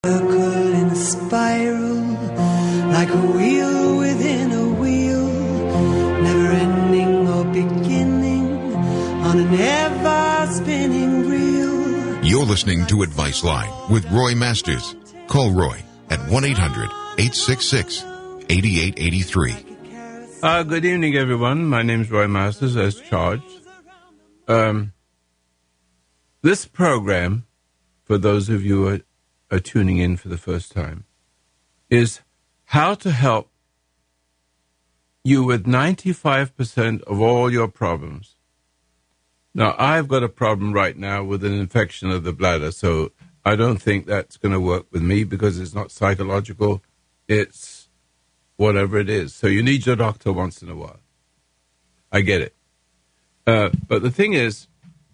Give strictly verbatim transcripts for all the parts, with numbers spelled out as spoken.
Circle in a spiral, like a wheel within a wheel, never ending or beginning on an ever spinning reel. You're listening to Advice Line with Roy Masters. Call Roy at one eight hundred eight six six eight eight eight three. Uh, good evening, everyone. My name is Roy Masters, as charged. Um, this program, for those of you who are, are tuning in for the first time, is how to help you with ninety-five percent of all your problems. Now, I've got a problem right now with an infection of the bladder, so I don't think that's going to work with me because it's not psychological. It's whatever it is. So you need your doctor once in a while. I get it. Uh, but the thing is,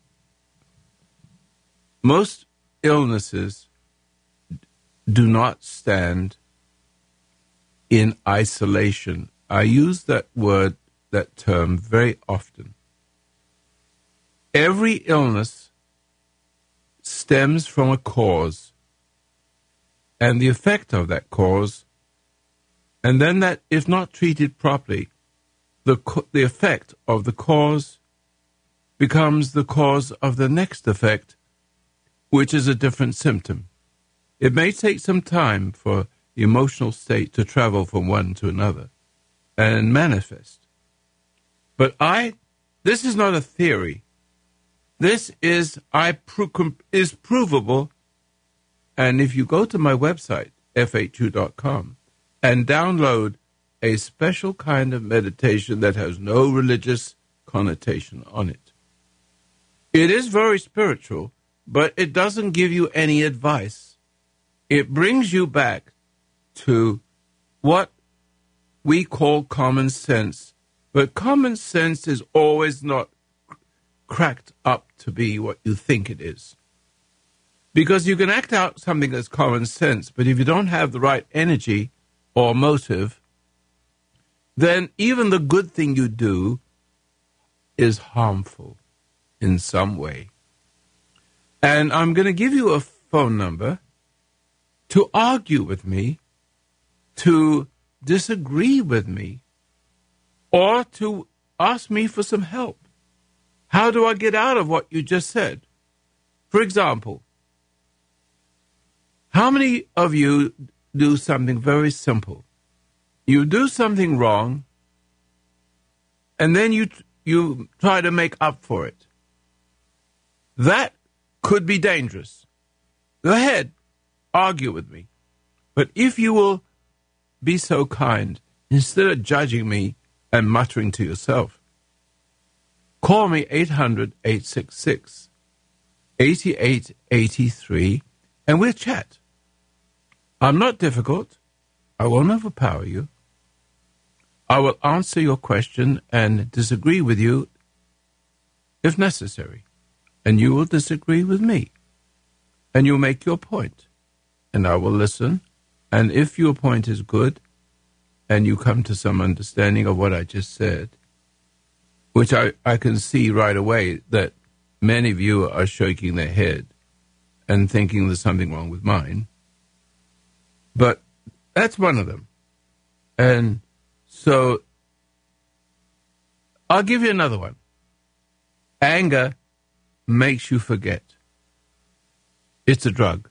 most illnesses do not stand in isolation. I use that word, that term, very often. Every illness stems from a cause and the effect of that cause, and then that, if not treated properly, the the effect of the cause becomes the cause of the next effect, which is a different symptom. It may take some time for the emotional state to travel from one to another and manifest. But I, this is not a theory. This is I pro- is provable, and if you go to my website, f h u dot com, and download a special kind of meditation that has no religious connotation on it. It is very spiritual, but it doesn't give you any advice. It brings you back to what we call common sense, but common sense is always not cracked up to be what you think it is. Because you can act out something that's common sense, but if you don't have the right energy or motive, then even the good thing you do is harmful in some way. And I'm going to give you a phone number to argue with me, to disagree with me, or to ask me for some help. How do I get out of what you just said? For example, how many of you do something very simple? You do something wrong, and then you you try to make up for it. That could be dangerous. Go ahead, argue with me. But if you will be so kind, instead of judging me and muttering to yourself, call me eight hundred eight six six eight eight eight three and we'll chat. I'm not difficult. I won't overpower you. I will answer your question and disagree with you if necessary. And you will disagree with me. And you'll make your point. And I will listen. And if your point is good and you come to some understanding of what I just said, which I, I can see right away that many of you are shaking their head and thinking there's something wrong with mine. But that's one of them. And so I'll give you another one. Anger makes you forget. It's a drug.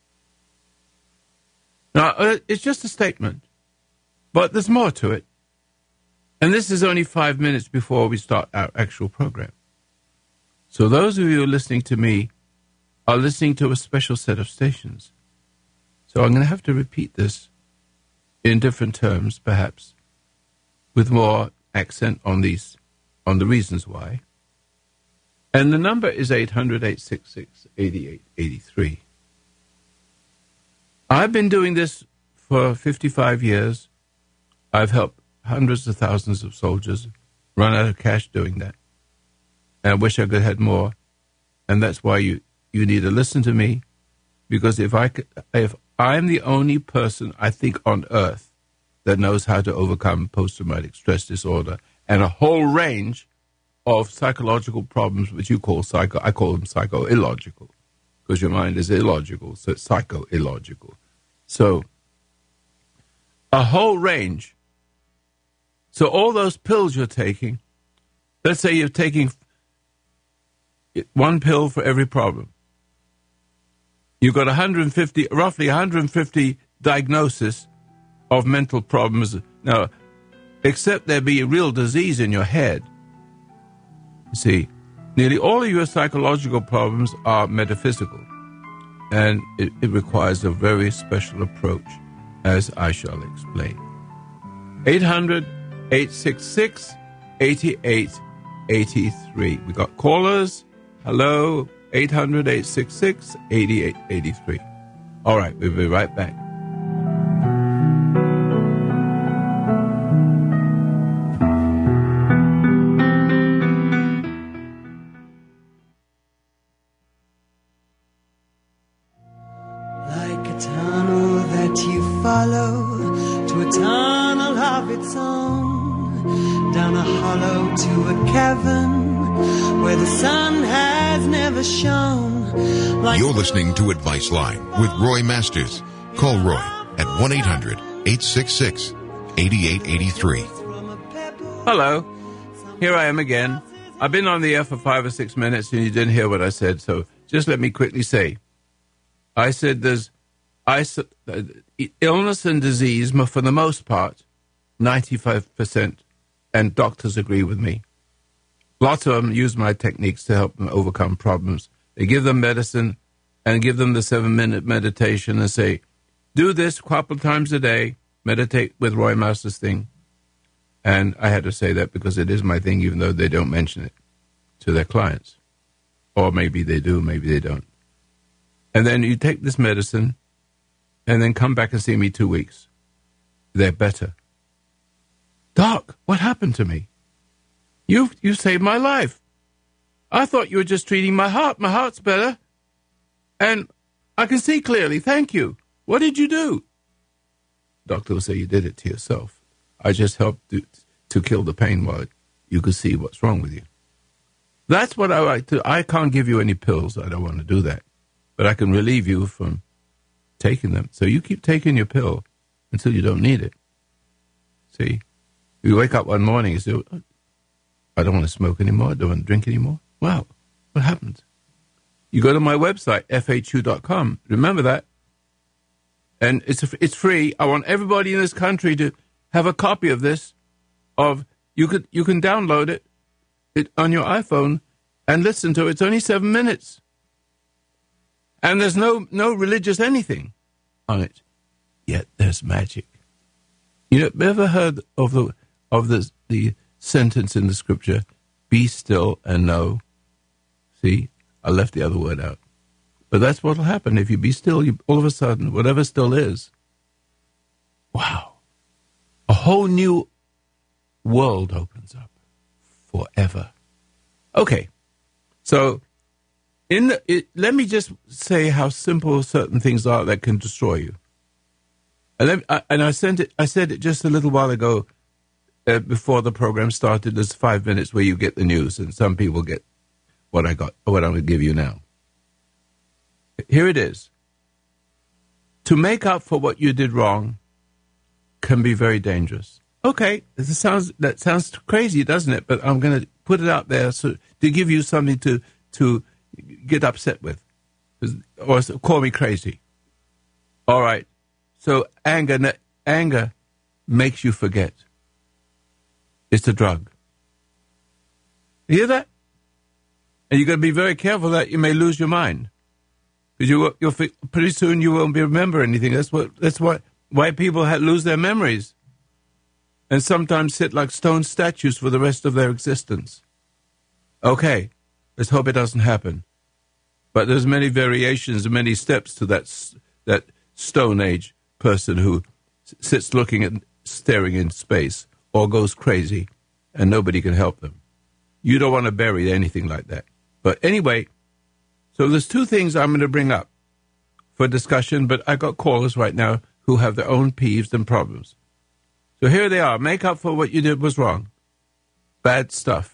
Now, uh, it's just a statement, but there's more to it. And this is only five minutes before we start our actual program. So those of you who are listening to me are listening to a special set of stations. So I'm going to have to repeat this in different terms, perhaps, with more accent on these, on the reasons why. And the number is eight hundred eight six six eight eight eight three. I've been doing this for fifty-five years. I've helped hundreds of thousands of soldiers run out of cash doing that. And I wish I could have had more. And that's why you, you need to listen to me. Because if I could, if I'm the only person, I think, on earth that knows how to overcome post-traumatic stress disorder and a whole range of psychological problems, which you call psycho, I call them psycho-illogical, because your mind is illogical, so it's psycho-illogical. So, a whole range. So all those pills you're taking, let's say you're taking one pill for every problem. You've got one hundred fifty, roughly one hundred fifty diagnoses of mental problems. Now, except there be a real disease in your head, you see, nearly all of your psychological problems are metaphysical, and it, it requires a very special approach, as I shall explain. eight hundred, eight six six, eight eight eight three. We got callers. Hello, eight hundred, eight six six, eight eight eight three. All right, we'll be right back. Like a tunnel that you follow to a tunnel of its own, down a hollow to a cavern where the sun has never shone. Like You're listening to Advice Line with Roy Masters. Call Roy at one eight hundred, eight six six, eight eight eight three. Hello, here I am again. I've been on the air for five or six minutes and you didn't hear what I said, so just let me quickly say. I said there's I, uh, illness and disease, for the most part, ninety-five percent, and doctors agree with me. Lots of them use my techniques to help them overcome problems. They give them medicine and give them the seven-minute meditation and say, do this a couple times a day, meditate with Roy Masters thing. And I had to say that because it is my thing, even though they don't mention it to their clients. Or maybe they do, maybe they don't. And then you take this medicine and then come back and see me two weeks. They're better. Doc, what happened to me? You you saved my life. I thought you were just treating my heart. My heart's better. And I can see clearly. Thank you. What did you do? Doctor will say you did it to yourself. I just helped to, to kill the pain while you could see what's wrong with you. That's what I like to. I can't give you any pills. I don't want to do that. But I can relieve you from taking them. So you keep taking your pill until you don't need it. See? You wake up one morning and say, I don't want to smoke anymore. I don't want to drink anymore. Wow. What happens? You go to my website, F H U dot com. Remember that? And it's it's free. I want everybody in this country to have a copy of this. Of you could you can download it, it on your iPhone and listen to it. It's only seven minutes. And there's no, no religious anything on it. Yet there's magic. You know, ever heard of the of the the sentence in the scripture, be still and know? See, I left the other word out. But that's what will happen. If you be still, you, all of a sudden, whatever still is, wow, a whole new world opens up forever. Okay, so in the, it, let me just say how simple certain things are that can destroy you. And, let, I, and I sent it. I said it just a little while ago, uh, before the program started. There's five minutes where you get the news, and some people get what I got, what I'm going to give you now. Here it is. To make up for what you did wrong can be very dangerous. Okay, this sounds that sounds crazy, doesn't it? But I'm going to put it out there so to give you something to to get upset with, or call me crazy. All right. So anger, anger makes you forget. It's a drug. You hear that? And you've got to be very careful that you may lose your mind, because you you'll pretty soon you won't be remember anything. That's what that's what why people ha- lose their memories, and sometimes sit like stone statues for the rest of their existence. Okay, let's hope it doesn't happen. But there's many variations and many steps to that that Stone Age person who sits looking at, staring in space, or goes crazy, and nobody can help them. You don't want to bury anything like that. But anyway, so there's two things I'm going to bring up for discussion, but I got callers right now who have their own peeves and problems. So here they are. Make up for what you did was wrong. Bad stuff.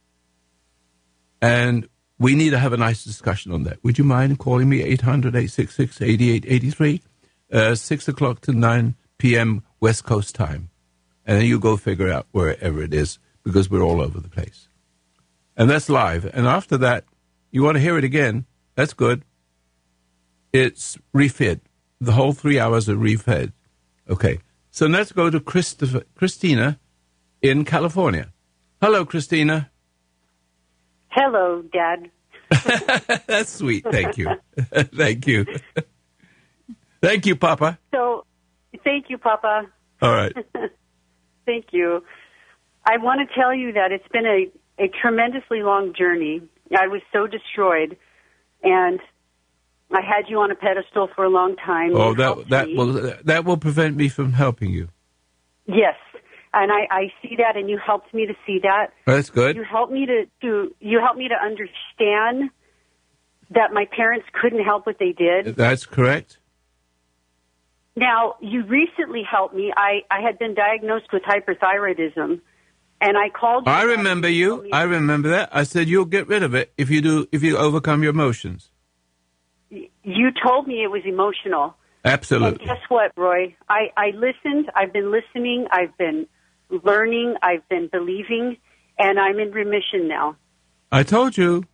And we need to have a nice discussion on that. Would you mind calling me eight hundred, eight six six, eight eight eight three? uh, six o'clock to nine p.m. West Coast time. And then you go figure out wherever it is, because we're all over the place. And that's live. And after that, you want to hear it again, that's good. It's refed. The whole three hours are refed. Okay. So let's go to Christopher, Christina in California. Hello, Christina. Hello, Dad. That's sweet. Thank you. Thank you. Thank you, Papa. So, thank you, Papa. All right. Thank you. I want to tell you that it's been a, a tremendously long journey. I was so destroyed, and I had you on a pedestal for a long time. Oh, You that helped that me. will that will prevent me from helping you. Yes, and I, I see that, and you helped me to see that. That's good. You helped me to, to you helped me to understand that my parents couldn't help what they did. That's correct. Now, you recently helped me. I, I had been diagnosed with hyperthyroidism, and I called you. I remember you. I remember that. I said you'll get rid of it if you do. If you overcome your emotions. You told me it was emotional. Absolutely. And guess what, Roy? I, I listened. I've been listening. I've been learning. I've been believing, and I'm in remission now. I told you.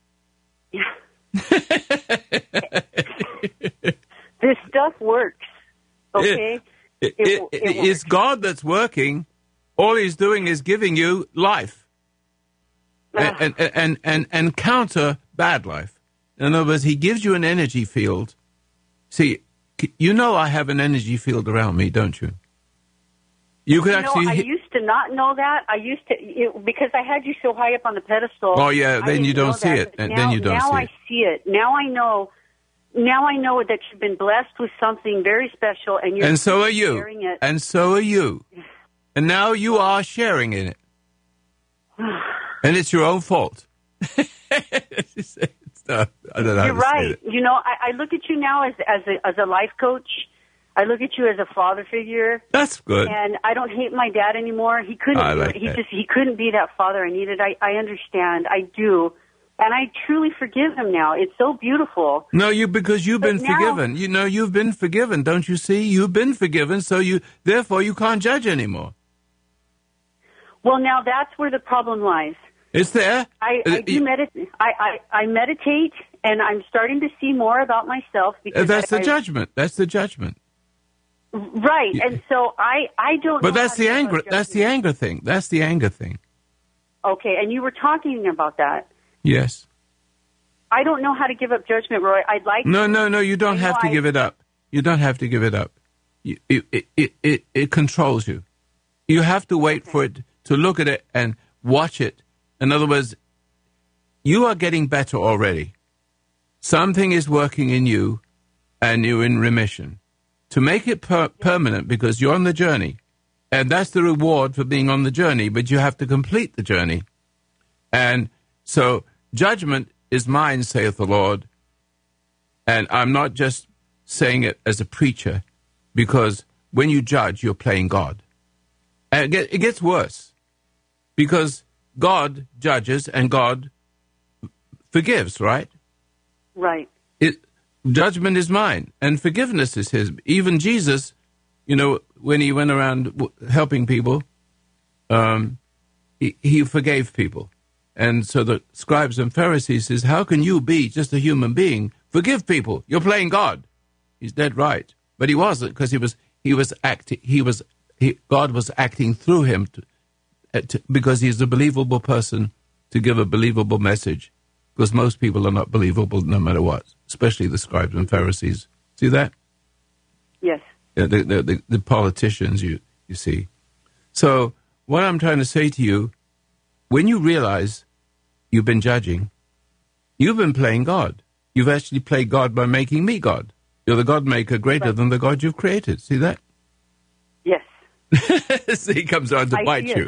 This stuff works. Okay? It, it, It- it, it it's works. God that's working. All He's doing is giving you life, Ah. and, and and and and counter bad life. In other words, He gives you an energy field. See, you know I have an energy field around me, don't you? You could You actually. know, I hit- used to not know that. I used to, it, because I had you so high up on the pedestal. Oh, yeah, I then you didn't don't know see that, it, but and now, then you don't now see I it. see it. Now I know. Now I know that you've been blessed with something very special, and you're and so are you. sharing it. And so are you. And now you are sharing in it. And it's your own fault. It's not- I don't know how You're to say right. it. You know, I, I look at you now as as a, as a life coach. I look at you as a father figure, That's good. and I don't hate my dad anymore. He couldn't. I do like it. He that. just he couldn't be that father I needed. I I understand. I do, and I truly forgive him now. It's so beautiful. No, you because you've been But now- forgiven. You know you've been forgiven, don't you see? You've been forgiven, so you therefore you can't judge anymore. Well, now that's where the problem lies. It's there. I, Uh, I do you- medit- I, I, I meditate, and I'm starting to see more about myself. uh, Because that's I, the judgment. That's the judgment. I, right, and so I, I don't. But know that's how the to anger. judge That's the judgment. anger thing. That's the anger thing. Okay, and you were talking about that. Yes. I don't know how to give up judgment, Roy. I'd like. No, no, no. You don't I have know to I- give it up. You don't have to give it up. You, it, it, it, it, it controls you. You have to wait for it to look at it and watch it. In other words, you are getting better already. Something is working in you, and you're in remission. To make it per- permanent, because you're on the journey, and that's the reward for being on the journey, but you have to complete the journey. And so judgment is mine, saith the Lord. And I'm not just saying it as a preacher, because when you judge, you're playing God. And it, get, it gets worse, because God judges and God forgives, right? Right. It, judgment is mine, and forgiveness is His. Even Jesus, you know, when He went around w- helping people, um, he, he forgave people. And so the scribes and Pharisees says, how can you be just a human being? Forgive people. You're playing God. He's dead right. But he wasn't, because he was he was acting. He was he, God was acting through him to, uh, to, because he's a believable person to give a believable message. Because most people are not believable no matter what, especially the scribes and Pharisees. See that? Yes. Yeah, the, the, the, the politicians, you, you see. So what I'm trying to say to you, when you realize you've been judging, you've been playing God. You've actually played God by making me God. You're the God maker greater Right. than the God you've created. See that? Yes. See, he comes on to I bite see you.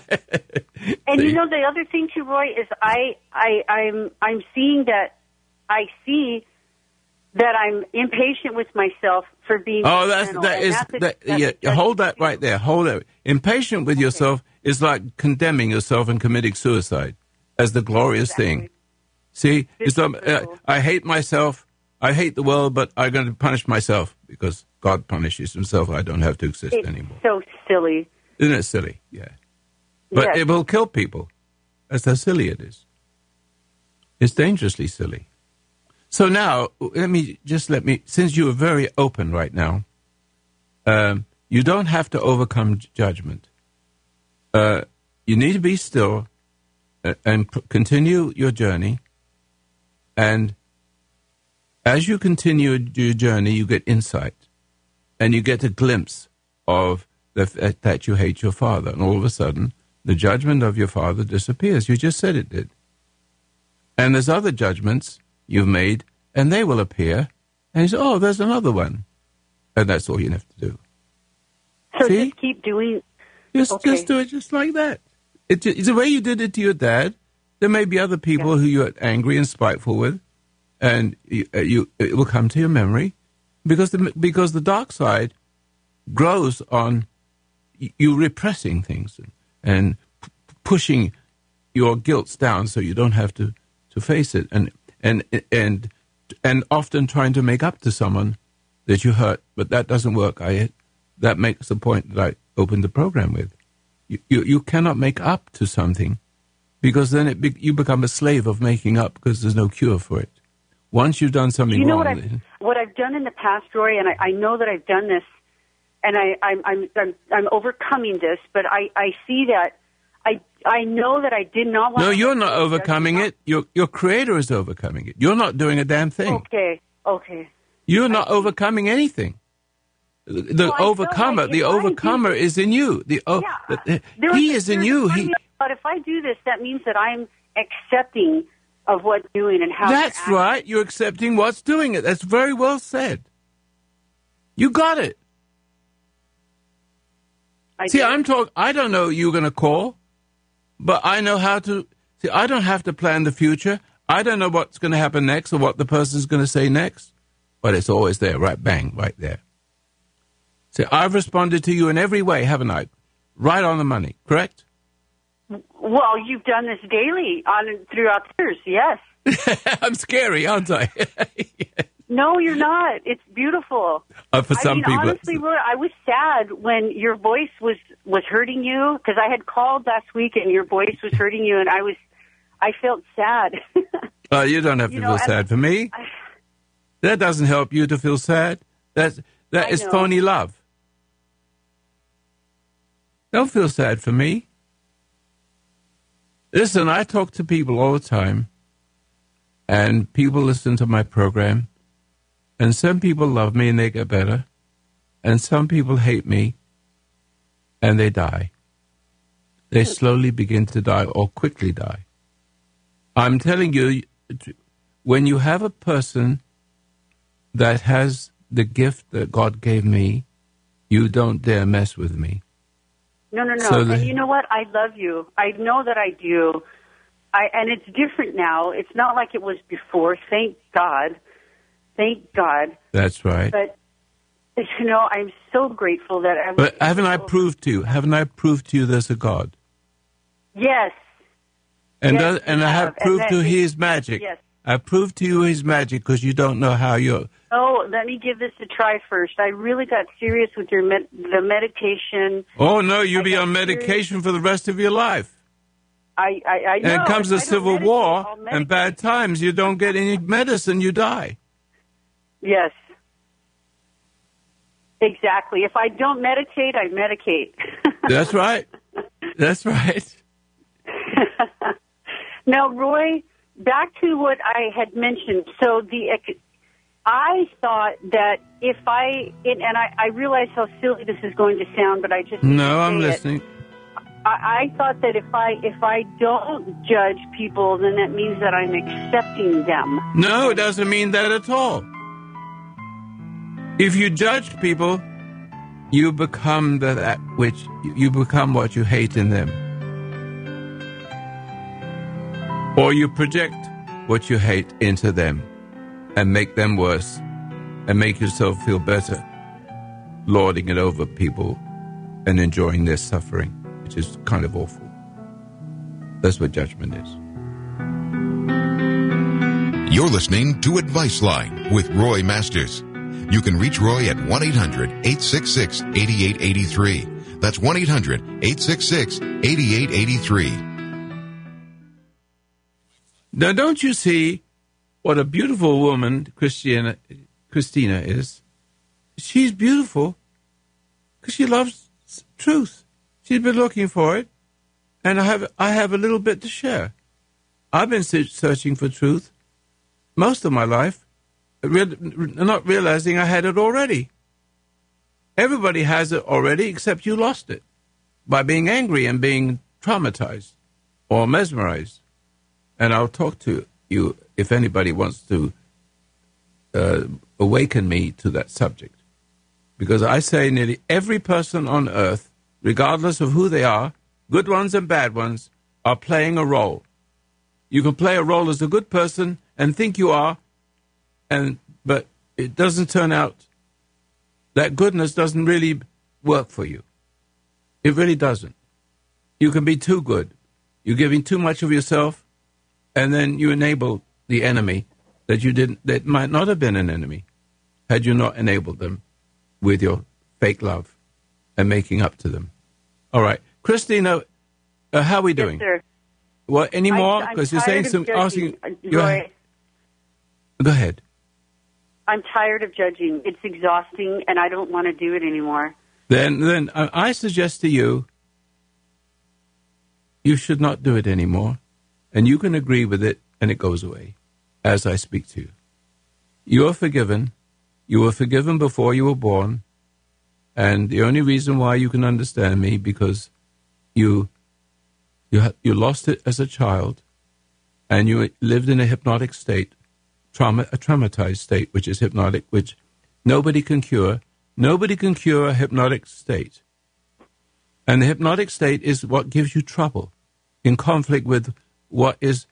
And See? you know, the other thing too, Roy, is I, I, I'm, I'm seeing that, I see that I'm impatient with myself for being. Oh, that's judgmental, that and is that's a- that. that's a Yeah, hold that judgment right too. there. Hold it. Impatient with yourself is like condemning yourself and committing suicide as the glorious Exactly. thing. See, This it's, um, is uh, true. I hate myself. I hate the world, but I'm going to punish myself because God punishes himself. I don't have to exist It's anymore. so silly. Isn't it silly? Yeah. But Yes. it will kill people. That's how silly it is. It's dangerously silly. So now, let me just let me, since you are very open right now, um, you don't have to overcome j- judgment. Uh, you need to be still uh, and pr- continue your journey. And as you continue your journey, you get insight. And you get a glimpse of the fact that you hate your father. And all of a sudden, the judgment of your father disappears. You just said it did. And there's other judgments you've made, and they will appear. And you say, oh, there's another one. And that's all you have to do. So See? just keep doing. Just, Okay. just do it just like that. It, it's the way you did it to your dad. There may be other people Yeah. who you're angry and spiteful with, and you, uh, you it will come to your memory, because the because the dark side grows on y- you repressing things and, and p- pushing your guilt down so you don't have to, to face it, and and and and often trying to make up to someone that you hurt, but that doesn't work. I that makes the point that I opened the program with. You you, you cannot make up to something, because then it be, you become a slave of making up, because there's no cure for it. Once you've done something You know wrong, what I've what I've done in the past, Roy, and I, I know that I've done this, and I, I'm I'm I'm I'm overcoming this, but I, I see that I I know that I did not want. no, to you're let not go of overcoming judgment. it. Your your creator is overcoming it. You're not doing a damn thing. Okay, okay. You're not overcoming anything. The, the Well, I feel overcomer, like the if I do- overcomer is in you. The oh, Yeah. the- There was he a is in certain you. part of He. me that thought, if I do this, that means that I'm accepting of what's doing and how. That's to act. right. You're accepting what's doing it. That's very well said. You got it. I See, did. I'm talking. I don't know who you're going to call, but I know how to. See, I don't have to plan the future. I don't know what's going to happen next or what the person's going to say next, but it's always there, right? Bang, right there. See, I've responded to you in every way, haven't I? Right on the money, correct? Well, you've done this daily on throughout the years. Yes. I'm scary, aren't I? No, you're not. It's beautiful. Uh, for I some mean, people, honestly, Roy, I was sad when your voice was was hurting you, because I had called last week and your voice was hurting you, and I was, I felt sad. uh, you don't have You to know, feel and- sad for me. I- That doesn't help you to feel sad. That's that I is know. phony love. Don't feel sad for me. Listen, I talk to people all the time, and people listen to my program, and some people love me and they get better, and some people hate me and they die. They slowly begin to die or quickly die. I'm telling you, when you have a person that has the gift that God gave me, you don't dare mess with me. No, no, no. So the- and you know what? I love you. I know that I do. I, and it's different now. It's not like it was before. Thank God. Thank God. That's right. But, you know, I'm so grateful that I was But haven't I able- proved to you? Haven't I proved to you there's a God? Yes. And Yes, does, you and I have have. And proved that to you is- His magic. yes. I proved to you His magic because you don't know how you're. Oh, let me give this a try first. I really got serious with your med- the medication. Oh no, you'll I be got on serious. medication for the rest of your life. I, I, I know. And it comes to If I don't civil meditate, war I'll and medicate. bad times. You don't get any medicine, you die. Yes. Exactly. If I don't meditate, I medicate. That's right. That's right. Now, Roy, back to what I had mentioned. So the, I thought that if I, and I, I realize how silly this is going to sound, but I just No, I'm say it. listening. I, I thought that if I if I don't judge people, then that means that I'm accepting them. No, it doesn't mean that at all. If you judge people, you become the, that which you become what you hate in them, or you project what you hate into them, and make them worse, and make yourself feel better, lording it over people and enjoying their suffering, which is kind of awful. That's what judgment is. You're listening to Advice Line with Roy Masters. You can reach Roy at one eight hundred eight six six eight eight eight three. That's one eight hundred eight six six eight eight eight three. Now, don't you see what a beautiful woman Christina, Christina is? She's beautiful because she loves truth. She's been looking for it, and I have I have a little bit to share. I've been searching for truth most of my life, not realizing I had it already. Everybody has it already, except you lost it by being angry and being traumatized or mesmerized. And I'll talk to you if anybody wants to uh, awaken me to that subject. Because I say nearly every person on earth, regardless of who they are, good ones and bad ones, are playing a role. You can play a role as a good person and think you are, and but it doesn't turn out, that goodness doesn't really work for you. It really doesn't. You can be too good. You're giving too much of yourself, and then you enable the enemy that you didn't, that might not have been an enemy had you not enabled them with your fake love and making up to them. All right. Christina, uh, how are we doing? Yes, sir. Well, any more? I'm Because you're saying some, asking. Go ahead. Go ahead. I'm tired of judging. It's exhausting, and I don't want to do it anymore. Then, then uh, I suggest to you, you should not do it anymore, and you can agree with it, and it goes away as I speak to you. You are forgiven. You were forgiven before you were born, and the only reason why you can understand me because you you ha- you lost it as a child, and you lived in a hypnotic state, trauma a traumatized state, which is hypnotic, which nobody can cure. Nobody can cure a hypnotic state, and the hypnotic state is what gives you trouble, in conflict with what is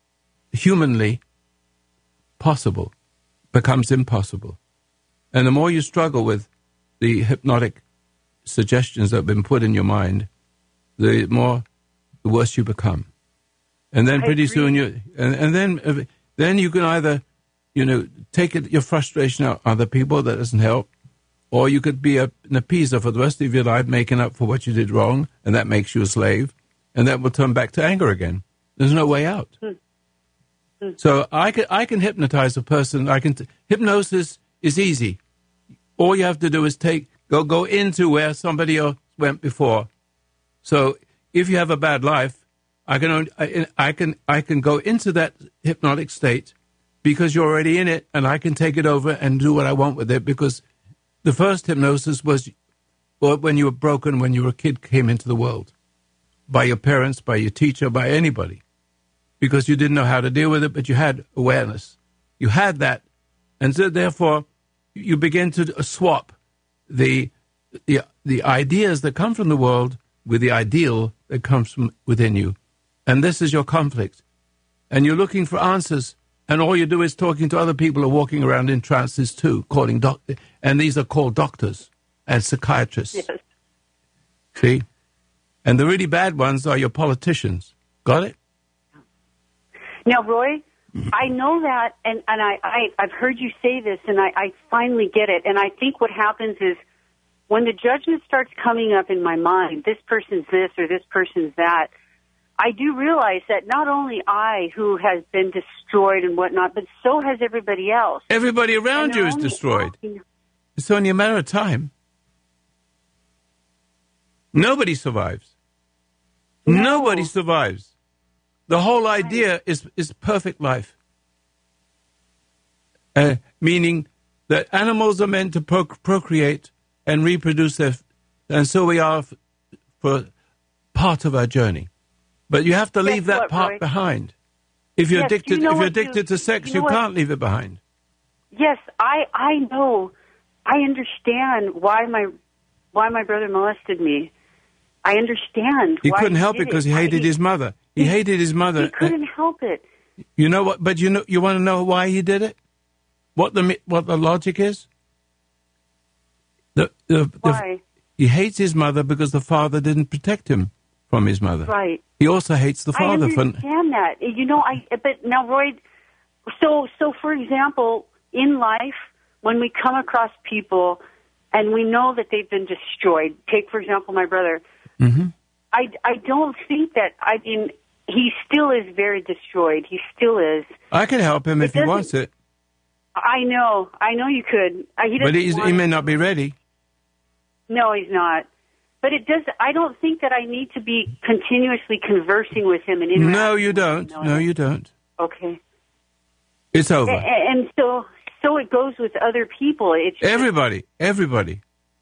humanly possible, becomes impossible. And the more you struggle with the hypnotic suggestions that have been put in your mind, the more, the worse you become. And then I pretty agree. soon you, and, and then uh, then you can either, you know, take it, your frustration out on other people, that doesn't help, or you could be a, an appeaser for the rest of your life, making up for what you did wrong, and that makes you a slave, and that will turn back to anger again. There's no way out. Hmm. Hmm. So I can I can hypnotize a person. I can t- hypnosis is easy. All you have to do is take go go into where somebody else went before. So if you have a bad life, I can only, I, I can I can go into that hypnotic state because you're already in it, and I can take it over and do what I want with it. Because the first hypnosis was when you were broken, when you were a kid, came into the world by your parents, by your teacher, by anybody, because you didn't know how to deal with it, but you had awareness. You had that, and so therefore you begin to swap the, the the ideas that come from the world with the ideal that comes from within you. And this is your conflict. And you're looking for answers, and all you do is talking to other people who are walking around in trances too, calling doc- and these are called doctors and psychiatrists. Yes. See? And the really bad ones are your politicians. Got it? Now, Roy, I know that, and, and I, I, I've heard you say this, and I, I finally get it. And I think what happens is when the judgment starts coming up in my mind, this person's this or this person's that, I do realize that not only I, who has been destroyed and whatnot, but so has everybody else. Everybody around And you they're is only destroyed. asking- It's only a matter of time. Nobody survives. No. Nobody survives. The whole idea is, is perfect life. Uh, meaning that animals are meant to pro- procreate and reproduce, their, and so we are f- for part of our journey. But you have to leave Guess that what, part Roy? behind. If you're Yes, addicted, you know if you're what addicted you- to sex, you you, know what? can't leave it behind. Yes, I, I know. I understand why my why my brother molested me. I understand. He why couldn't he help did it because he I- hated his mother. He, he- hated his mother. He couldn't help it. You know what? But you know, you want to know why he did it? What the what the logic is? The, the, the Why? he hates his mother because the father didn't protect him from his mother. Right. He also hates the I father for. understand that. You know, I. But now, Roy, so, so for example, in life, when we come across people and we know that they've been destroyed, take, for example, my brother, Mm-hmm. I, I don't think that, I mean, he still is very destroyed. He still is. I can help him It if he doesn't- wants it, I know. I know you could. Uh, he but doesn't he's, want he may it. not be ready. No, he's not. But it does. I don't think that I need to be continuously conversing with him and interacting. No, you with don't. him, No, you don't. Okay. It's over. A- a- And so, so it goes with other people. It's just- Everybody, everybody.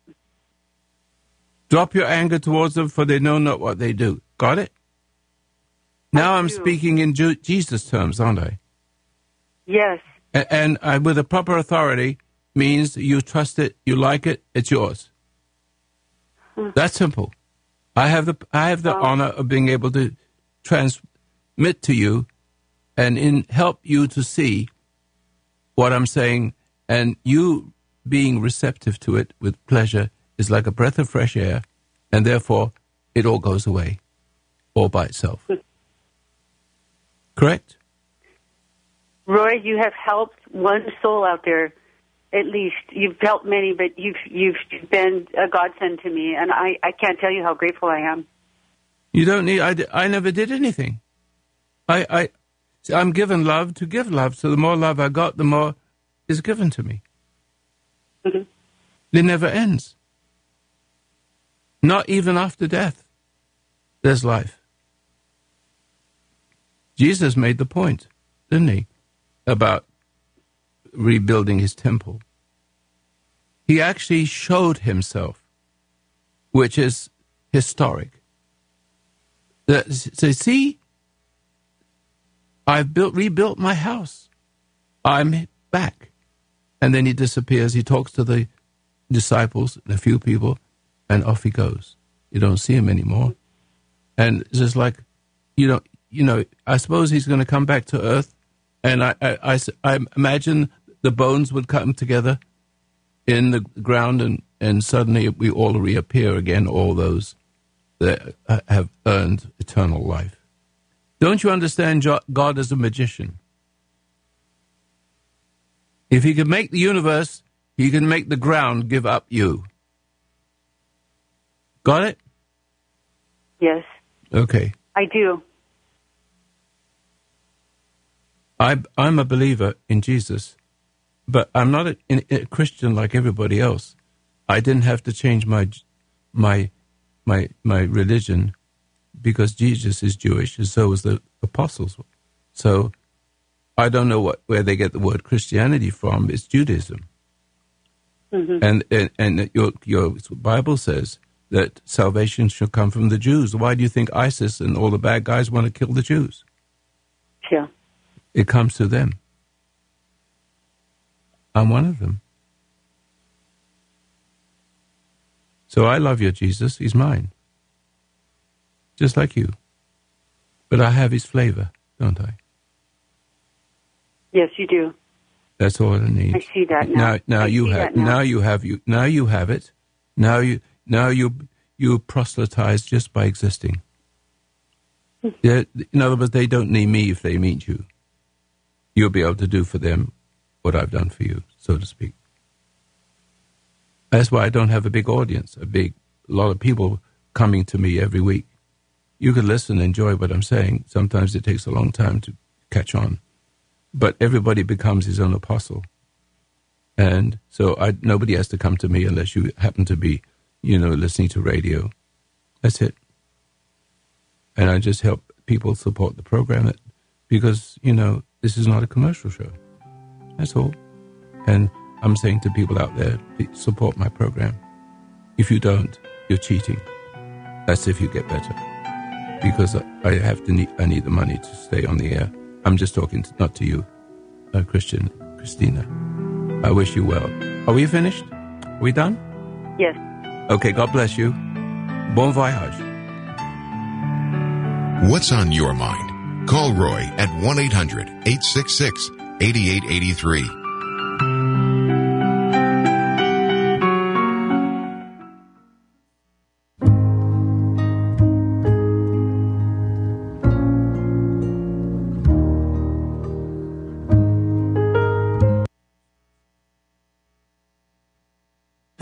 Drop your anger towards them, for they know not what they do. Got it? Now I I'm do. speaking in Ju- Jesus terms, aren't I? Yes. A- And I, with a proper authority, means you trust it, you like it, it's yours. That's simple. I have the I have the Oh. honor of being able to transmit to you and in help you to see what I'm saying, and you being receptive to it with pleasure is like a breath of fresh air, and therefore it all goes away, all by itself. Correct? Roy, you have helped one soul out there. At least you've helped many, but you've you've been a godsend to me, and I, I can't tell you how grateful I am. You don't need. I, I never did anything. I I see, I'm given love to give love. So the more love I got, the more is given to me. Mhm. It never ends. Not even after death, there's life. Jesus made the point, didn't he, about rebuilding his temple. He actually showed himself, which is historic. The, so see, I've built, rebuilt my house. I'm back. And then he disappears. He talks to the disciples, a few people, and off he goes. You don't see him anymore. And it's just like, you know, you know, I suppose he's going to come back to earth, and I, I, I, I imagine the bones would come together in the ground, and, and suddenly we all reappear again, all those that have earned eternal life. Don't you understand God as a magician? If he could make the universe, he can make the ground give up you. Got it? Yes, Okay. I do. I, I'm a believer in Jesus, but I'm not a, a Christian like everybody else. I didn't have to change my my my my religion because Jesus is Jewish, and so was the apostles. So I don't know what where they get the word Christianity from. It's Judaism, Mm-hmm. and and, and your your Bible says that salvation shall come from the Jews. Why do you think ISIS and all the bad guys want to kill the Jews? Yeah. It comes to them. I'm one of them. So I love your Jesus. He's mine. Just like you. But I have his flavor, don't I? Yes, you do. That's all I need. I see that now. Now, now I you see have. that now. Now you have. You now you have it. Now you. Now you. You proselytize just by existing. Yeah, in other words, they don't need me if they meet you. You'll be able to do for them what I've done for you, so to speak. That's why I don't have a big audience, a big, a lot of people coming to me every week. You can listen and enjoy what I'm saying. Sometimes it takes a long time to catch on. But everybody becomes his own apostle. And so I, nobody has to come to me unless you happen to be, you know, listening to radio. That's it. And I just help people support the program because, you know, this is not a commercial show. That's all. And I'm saying to people out there, support my program. If you don't, you're cheating. That's if you get better. Because I have to need, I need the money to stay on the air. I'm just talking to, not to you, uh, Christian, Christina. I wish you well. Are we finished? Are we done? Yes. Okay, God bless you. Bon voyage. What's on your mind? Call Roy at one eight hundred eight six six eight eight eight three.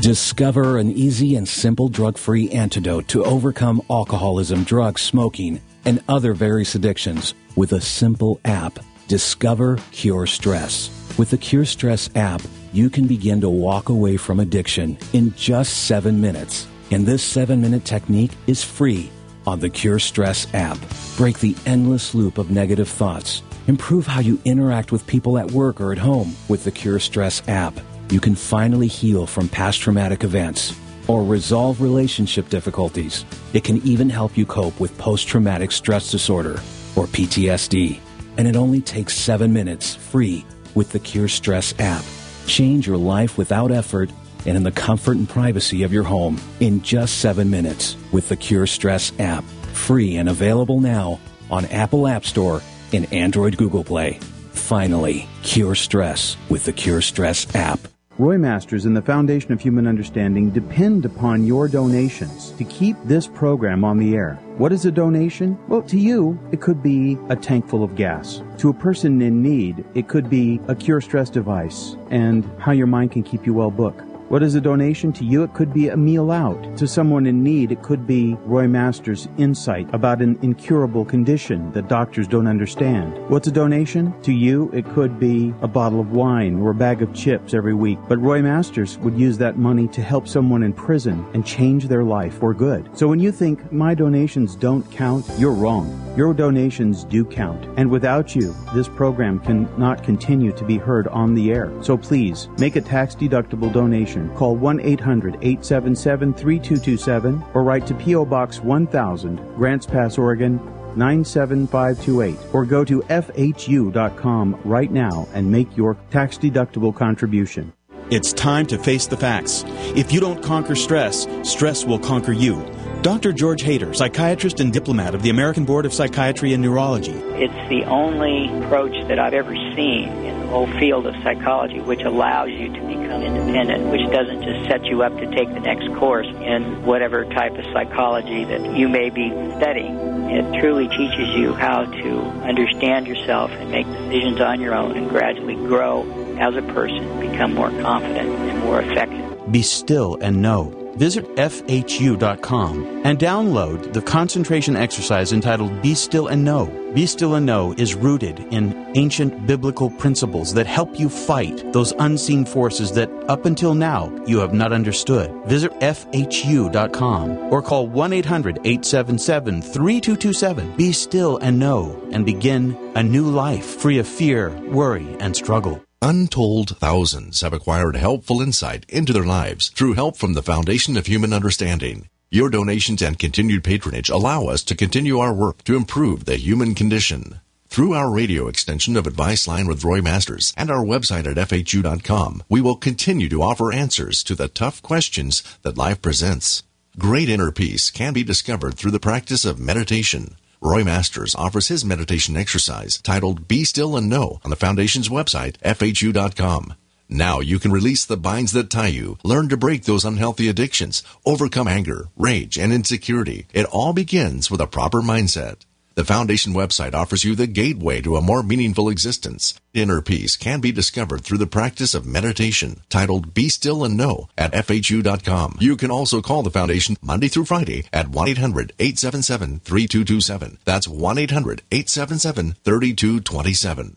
Discover an easy and simple drug-free antidote to overcome alcoholism, drugs, smoking, and other various addictions with a simple app. Discover Cure Stress. With the Cure Stress app, you can begin to walk away from addiction in just seven minutes. And this seven-minute technique is free on the Cure Stress app. Break the endless loop of negative thoughts. Improve how you interact with people at work or at home with the Cure Stress app. You can finally heal from past traumatic events or resolve relationship difficulties. It can even help you cope with post-traumatic stress disorder or P T S D. And it only takes seven minutes free with the Cure Stress app. Change your life without effort and in the comfort and privacy of your home in just seven minutes with the Cure Stress app. Free and available now on Apple App Store and Android Google Play. Finally, cure stress with the Cure Stress app. Roy Masters and the Foundation of Human Understanding depend upon your donations to keep this program on the air. What is a donation? Well, to you, it could be a tank full of gas. To a person in need, it could be a Cure Stress device and how your mind can keep you well booked. What is a donation? To you, it could be a meal out. To someone in need, it could be Roy Masters' insight about an incurable condition that doctors don't understand. What's a donation? To you, it could be a bottle of wine or a bag of chips every week. But Roy Masters would use that money to help someone in prison and change their life for good. So when you think my donations don't count, you're wrong. Your donations do count. And without you, this program cannot continue to be heard on the air. So please, make a tax-deductible donation. Call one eight hundred eight seven seven three two two seven or write to P O. Box one thousand, Grants Pass, Oregon nine seven five two eight, or go to F H U dot com right now and make your tax-deductible contribution. It's time to face the facts. If you don't conquer stress, stress will conquer you. Doctor George Hader, psychiatrist and diplomat of the American Board of Psychiatry and Neurology. It's the only approach that I've ever seen in the whole field of psychology which allows you to become independent, which doesn't just set you up to take the next course in whatever type of psychology that you may be studying. It truly teaches you how to understand yourself and make decisions on your own and gradually grow as a person, become more confident and more effective. Be still and know. Visit F H U dot com and download the concentration exercise entitled Be Still and Know. Be Still and Know is rooted in ancient biblical principles that help you fight those unseen forces that up until now you have not understood. Visit F H U dot com or call one eight hundred eight seven seven three two two seven. Be still and know and begin a new life free of fear, worry, and struggle. Untold thousands have acquired helpful insight into their lives through help from the Foundation of Human Understanding. Your donations and continued patronage allow us to continue our work to improve the human condition. Through our radio extension of Advice Line with Roy Masters and our website at F H U dot com, we will continue to offer answers to the tough questions that life presents. Great inner peace can be discovered through the practice of meditation. Roy Masters offers his meditation exercise titled Be Still and Know on the Foundation's website, F H U dot com. Now you can release the binds that tie you, learn to break those unhealthy addictions, overcome anger, rage, and insecurity. It all begins with a proper mindset. The Foundation website offers you the gateway to a more meaningful existence. Inner peace can be discovered through the practice of meditation, titled Be Still and Know at F H U dot com. You can also call the Foundation Monday through Friday at one eight hundred eight seven seven three two two seven. That's one eight hundred eight seven seven three two two seven.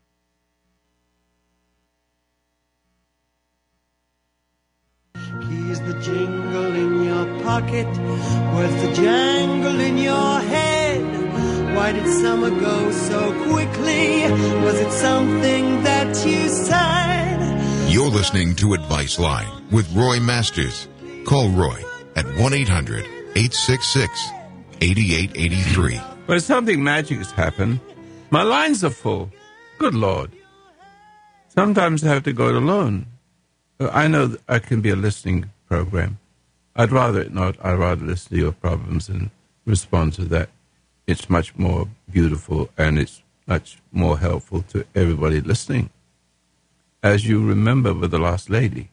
Here's the jingle in your pocket, where's the jangle in your head? Why did summer go so quickly? Was it something that you said? You're listening to Advice Line with Roy Masters. Call Roy at one eight hundred eight six six eight eight eight three. When something magic has happened, my lines are full. Good Lord. Sometimes I have to go it alone. I know that I can be a listening program. I'd rather it not. I'd rather listen to your problems and respond to that. It's much more beautiful and it's much more helpful to everybody listening. As you remember with the last lady,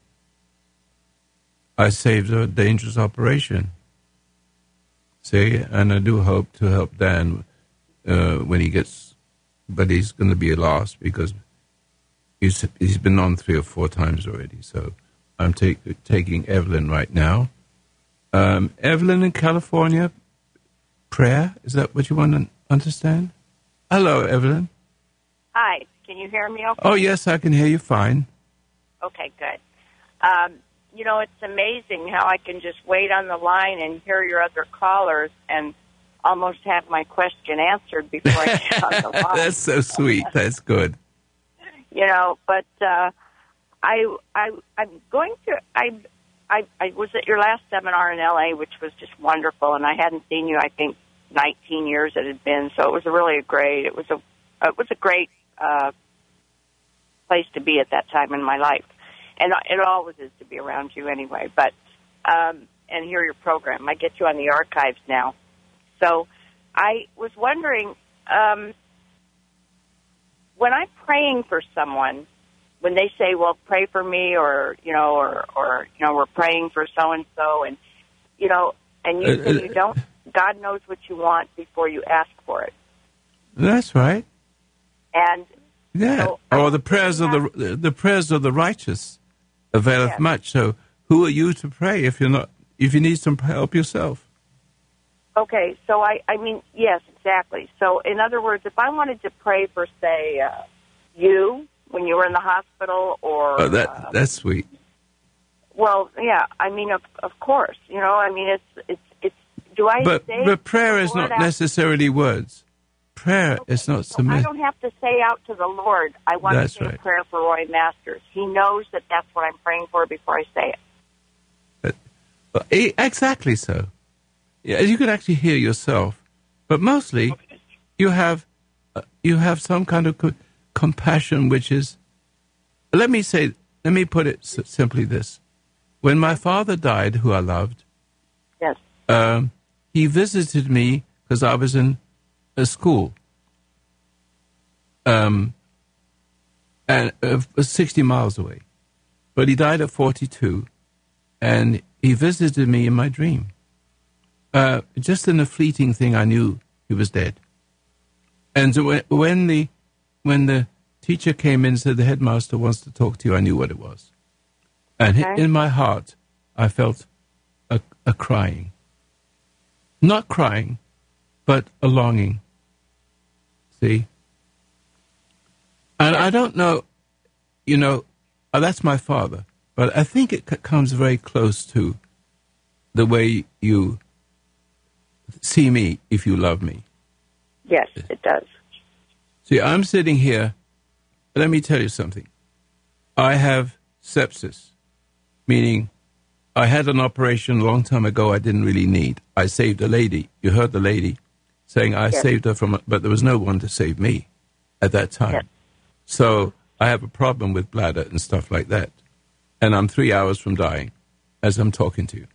I saved her a dangerous operation. See, and I do hope to help Dan uh, when he gets, but he's going to be lost because he's he's been on three or four times already. So I'm take, taking Evelyn right now. Um, Evelyn in California, prayer, is that what you want to understand? Hello, Evelyn. Hi, can you hear me okay? Oh, yes, I can hear you fine. Okay, good. Um, you know, it's amazing how I can just wait on the line and hear your other callers and almost have my question answered before I get on the line. That's so sweet. That's good. You know, but uh, I, I, I'm going to, I, I, I was at your last seminar in L A, which was just wonderful, and I hadn't seen you, I think, nineteen years it had been, so it was really a great, it was a, it was a great uh, place to be at that time in my life. And it always is to be around you anyway, but, um, and hear your program. I get you on the archives now. So I was wondering, um, when I'm praying for someone, when they say, well, pray for me, or, you know, or, or you know, we're praying for so-and-so, and, you know, and you say you don't, God knows what you want before you ask for it. That's right. And yeah, so or the prayers of the the prayers of the righteous availeth yes. much. So, who are you to pray if you're not if you need some help yourself? Okay, so I I mean yes, exactly. So, in other words, if I wanted to pray for, say, uh, you when you were in the hospital, or oh, that uh, that's sweet. Well, yeah, I mean, of of course, you know, I mean, it's it's it's. Do I but, say but prayer is not necessarily words. Prayer okay, is not so submission. I don't have to say out to the Lord, I want that's to say right. a prayer for Roy Masters. He knows that that's what I'm praying for before I say it. But, but, exactly so. Yeah, you can actually hear yourself, but mostly okay. you have uh, you have some kind of co- compassion, which is. Let me say. Let me put it s- simply this: when my father died, who I loved, yes. Um, he visited me because I was in a school, um, and uh, sixty miles away. But he died at forty-two, and he visited me in my dream. Uh, just in a fleeting thing, I knew he was dead. And so when, when the when the teacher came in and said the headmaster wants to talk to you, I knew what it was. And okay. in my heart, I felt a, a crying. Not crying, but a longing. See? And I don't know, you know, oh, that's my father, but I think it c- comes very close to the way you see me if you love me. Yes, it does. See, I'm sitting here. Let me tell you something. I have sepsis, meaning I had an operation a long time ago I didn't really need. I saved a lady. You heard the lady saying I yes. saved her from, but there was no one to save me at that time. Yes. So I have a problem with bladder and stuff like that. And I'm three hours from dying as I'm talking to you.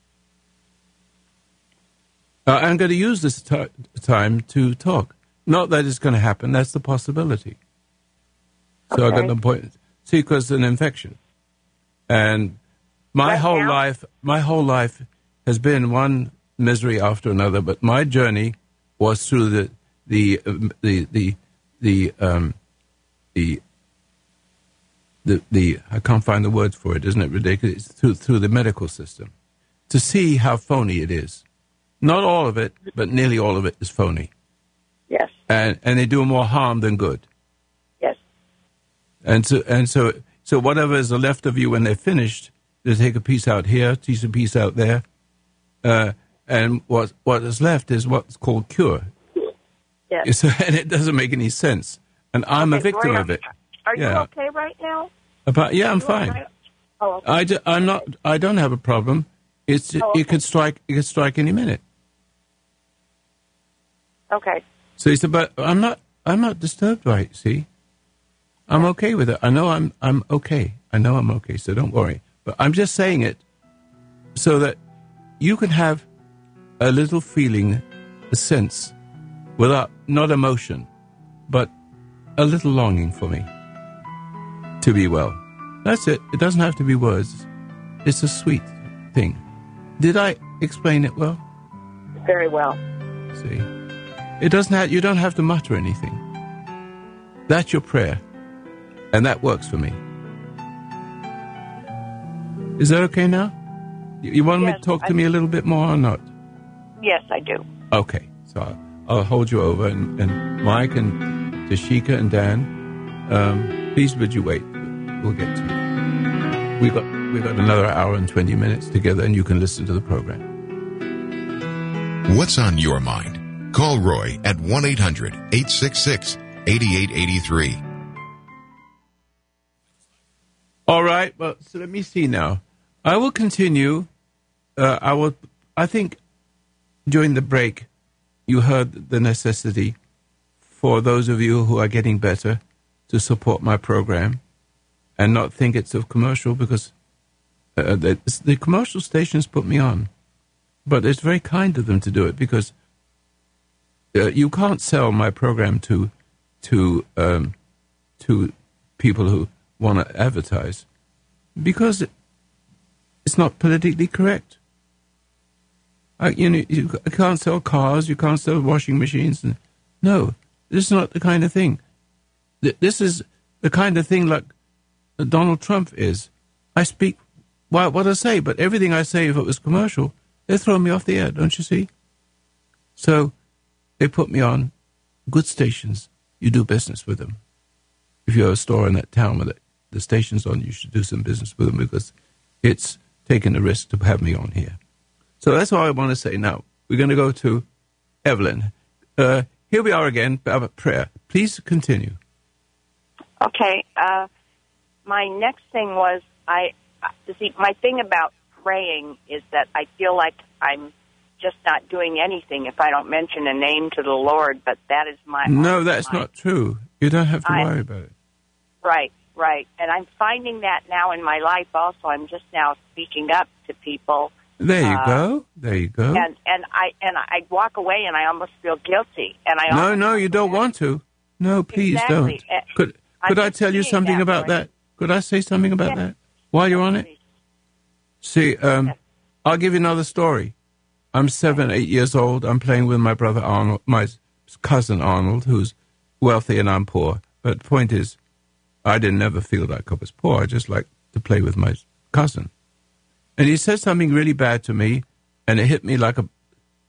Uh, I'm going to use this t- time to talk. Not that it's going to happen. That's the possibility. So okay. I got no point. See, because it's an infection. And my right whole now? life, my whole life has been one misery after another. But my journey was through the the uh, the the the um the the the I can't find the words for it. Isn't it ridiculous? It's through through the medical system to see how phony it is. Not all of it, but nearly all of it is phony. Yes. And and they do more harm than good. Yes. And so and so so whatever is left of you when they're finished, they take a piece out here, take a piece out there, uh, and what what is left is what's called cure. Yes. So, and it doesn't make any sense. And I'm okay, a victim Gloria, of it. Are yeah. you okay right now? About, yeah, I'm fine. Right? Oh, okay. I ju- I'm not. I don't have a problem. It's oh, okay. it could strike. It could strike any minute. Okay. So he said, but I'm not. I'm not disturbed by it. See, I'm okay with it. I know I'm. I'm okay. I know I'm okay. So don't worry. But I'm just saying it so that you can have a little feeling, a sense, without not emotion, but a little longing for me to be well. That's it. It doesn't have to be words. It's a sweet thing. Did I explain it well? Very well. See, it doesn't have, you don't have to mutter anything. That's your prayer, and that works for me. Is that okay now? You, you want Yes, me to talk to I- me a little bit more or not? Yes, I do. Okay, so I'll, I'll hold you over, and, and Mike and Tashika and Dan, um, please would you wait? We'll get to it. We got we got another hour and twenty minutes together, and you can listen to the program. What's on your mind? Call Roy at one eight hundred eight six six eight eight eight three. All right. Well, so let me see now. I will continue. Uh, I will. I think during the break, you heard the necessity for those of you who are getting better to support my program and not think it's a commercial, because uh, the, the commercial stations put me on. But it's very kind of them to do it, because uh, you can't sell my program to to um, to people who want to advertise, because it, it's not politically correct. I, you know, you can't sell cars, you can't sell washing machines. And, no, this is not the kind of thing. This is the kind of thing like Donald Trump is. I speak what, what I say, but everything I say, if it was commercial, they throw me off the air, don't you see? So they put me on good stations. You do business with them. If you have a store in that town with it, the station's on, you should do some business with them, because it's taking the risk to have me on here. So that's all I want to say now. We're going to go to Evelyn. Uh, here we are again, about prayer. Please continue. Okay. Uh, my next thing was, I uh, see, my thing about praying is that I feel like I'm just not doing anything if I don't mention a name to the Lord, but that is my... No, that's my, not true. You don't have to I, worry about it. Right, right. And I'm finding that now in my life also. I'm just now speaking up to people. There you uh, go. There you go. And and I and I walk away and I almost feel guilty. And I No, no, you don't want to. No, please Exactly. don't. Could could I tell you something that about way. that? Could I say something about Yes. that while you're on it? See, um, Yes. I'll give you another story. I'm seven, eight years old. I'm playing with my brother Arnold, my cousin Arnold, who's wealthy and I'm poor. But the point is, I didn't ever feel like I was poor. I just liked to play with my cousin. And he said something really bad to me, and it hit me like a,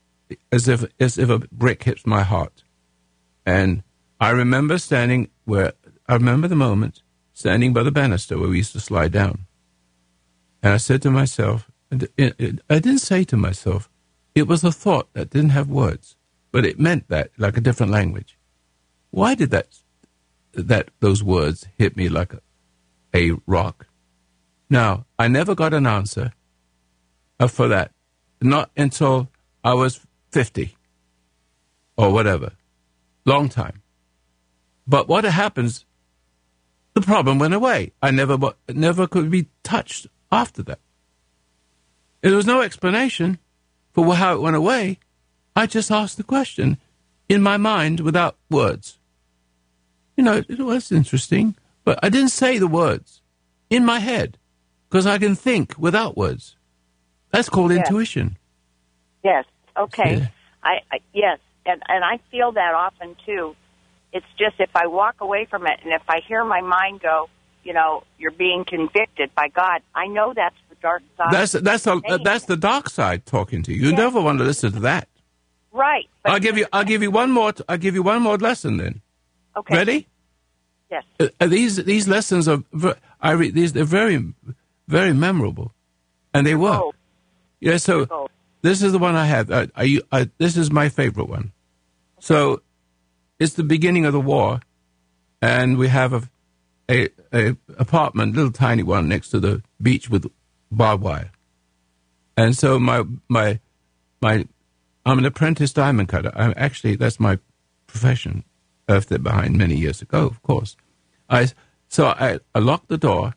as if as if a brick hits my heart. And I remember standing where, I remember the moment, standing by the banister where we used to slide down. And I said to myself, and it, it, I didn't say to myself, it was a thought that didn't have words, but it meant that, like a different language. Why did that, that those words hit me like a, a rock? Now, I never got an answer uh, for that, not until I was fifty or whatever, long time. But what happens, the problem went away. I never, never could be touched after that. There was no explanation for how it went away. I just asked the question in my mind without words. You know, it was interesting, but I didn't say the words in my head, because I can think without words. That's called Yes. intuition. Yes. Okay. Yeah. I, I yes, and and I feel that often too. It's just if I walk away from it, and if I hear my mind go, you know, you're being convicted by God, I know that's the dark side. That's that's a, Saying that's it. the dark side talking to you. You Yes. never want to listen to that. Right. But I'll give you I'll give you one more t- I'll give you one more lesson then. Okay. Ready? Yes. Uh, uh, these these lessons are ver- I read these they're very very memorable, and they work. Oh. Yeah. So Oh. this is the one I have. I, I, I this is my favorite one. So it's the beginning of the war, and we have a a, a apartment, little tiny one next to the beach with barbed wire. And so my my my I'm an apprentice diamond cutter. I'm actually that's my profession. Left it behind many years ago, of course. I so I, I locked the door